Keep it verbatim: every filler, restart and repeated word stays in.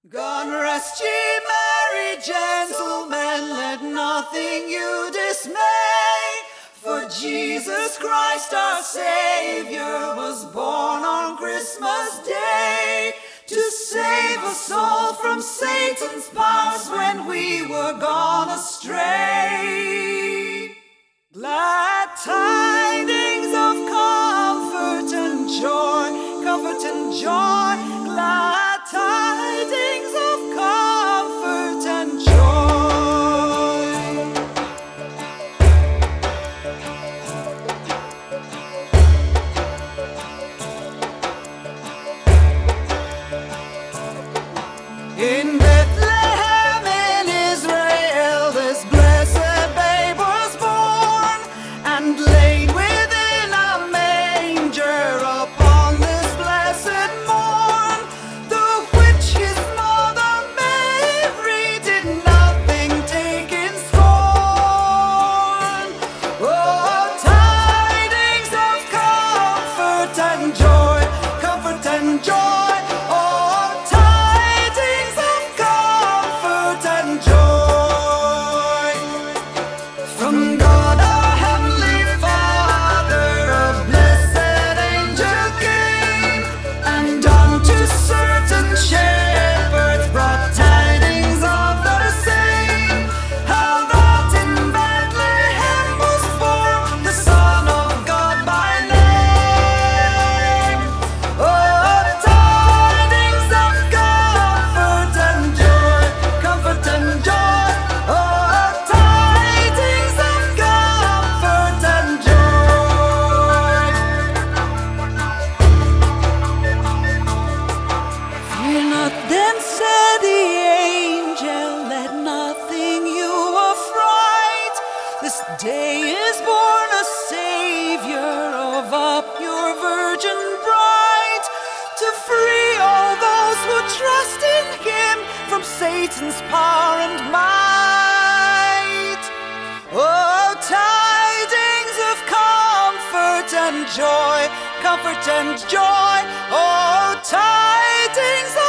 God rest ye merry gentlemen, let nothing you dismay, for Jesus Christ our Savior was born on Christmas Day, to save us all from Satan's powers when we were gone astray. Glad tidings of comfort and joy, comfort and joy, glad tidings of comfort and joy. In Bethlehem in Israel this blessed babe was born, and laid within a manger upon this blessed morn, the which his mother Mary did nothing take in scorn. Oh, tidings of comfort and joy, comfort and joy. Oh, tidings of comfort and joy. From God our Heavenly Father a blessed angel came, and unto certain shepherds brought tidings of the same, how that in Bethlehem was born the Son of God by name. Oh, tidings of comfort and joy, comfort and joy. Oh, tidings of comfort and joy. Fear not then, said the angel, let nothing you affright. This day is born a Savior of a pure virgin bride, to free all those who trust in Him from Satan's power and might. Oh, tidings of comfort and joy, comfort and joy. Oh, tidings